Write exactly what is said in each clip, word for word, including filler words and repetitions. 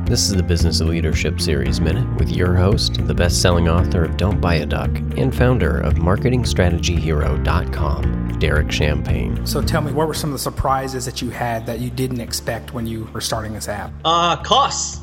This is the Business Leadership Series Minute with your host, the best-selling author of Don't Buy a Duck and founder of marketing strategy hero dot com, Derek Champagne. So tell me, what were some of the surprises that you had that you didn't expect when you were starting this app? Uh, costs.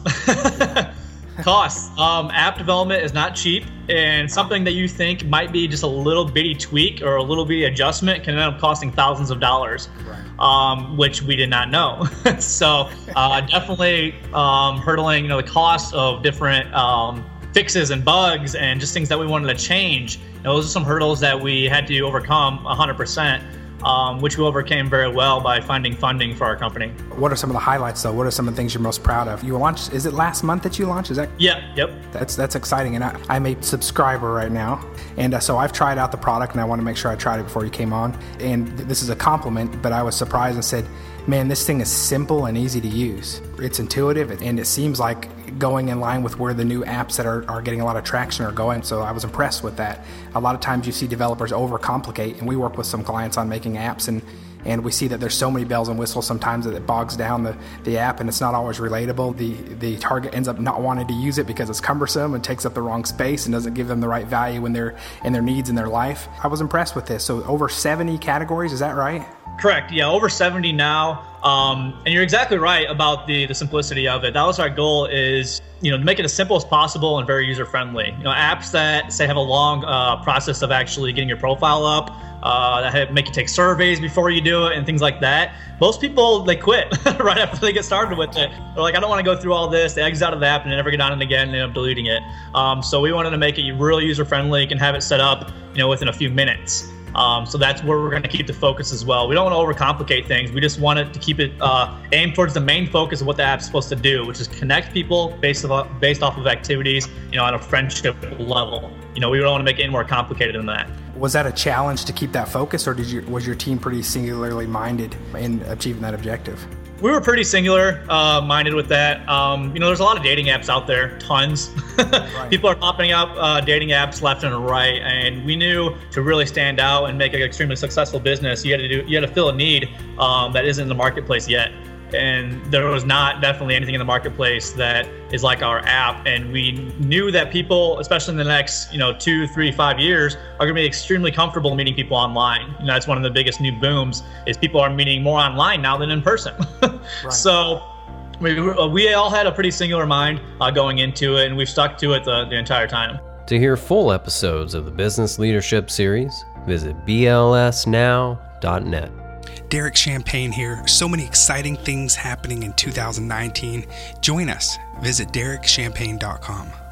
Costs. Um, app development is not cheap, and something that you think might be just a little bitty tweak or a little bitty adjustment can end up costing thousands of dollars, Right. um, which we did not know. so uh, definitely um, hurdling, you know, the cost of different um, fixes and bugs and just things that we wanted to change. You know, those are some hurdles that we had to overcome one hundred percent. Um, which we overcame very well by finding funding for our company. What are some of the highlights, though? What are some of the things you're most proud of? You launched, is it last month that you launched? Is that? Yep, yep. That's that's exciting, and I, I'm a subscriber right now, and uh, so I've tried out the product, and I want to make sure I tried it before you came on. And th- this is a compliment, but I was surprised and said, man, this thing is simple and easy to use. It's intuitive, and it seems like going in line with where the new apps that are, are getting a lot of traction are going, so I was impressed with that. A lot of times you see developers overcomplicate, and we work with some clients on making apps, and and we see that there's so many bells and whistles sometimes that it bogs down the, the app, and it's not always relatable. The the target ends up not wanting to use it because it's cumbersome and takes up the wrong space and doesn't give them the right value in their in their needs in their life. I was impressed with this. So over seventy categories, is that right? Correct. Yeah, over seventy now. Um, and you're exactly right about the the simplicity of it. That was our goal, is, you know, to make it as simple as possible and very user friendly. You know, apps that say have a long uh, process of actually getting your profile up, uh, that have, make you take surveys before you do it and things like that. Most people, they quit right after they get started with it. They're like, I don't want to go through all this. They exit out of the app and they never get on it again and end up deleting it. Um, so we wanted to make it really user friendly. You can have it set up, you know, within a few minutes. Um, so that's where we're going to keep the focus as well. We don't want to overcomplicate things. We just want it to keep it uh, aimed towards the main focus of what the app's supposed to do, which is connect people based off, based off of activities, you know, on a friendship level. You know, we don't want to make it any more complicated than that. Was that a challenge to keep that focus, or did you was your team pretty singularly minded in achieving that objective? We were pretty singular uh, minded with that. Um, you know, there's a lot of dating apps out there, tons. Right. People are popping up uh, dating apps left and right, and we knew to really stand out and make an extremely successful business, you had to do, you had to fill a need um, that isn't in the marketplace yet. And there was not definitely anything in the marketplace that is like our app. And we knew that people, especially in the next, you know, two, three, five years, are going to be extremely comfortable meeting people online. You know, that's one of the biggest new booms, is people are meeting more online now than in person. Right. So we we all had a pretty singular mind uh, going into it, and we've stuck to it the, the entire time. To hear full episodes of the Business Leadership Series, visit B L S now dot net. Derek Champagne here. So many exciting things happening in two thousand nineteen. Join us. Visit Derek Champagne dot com.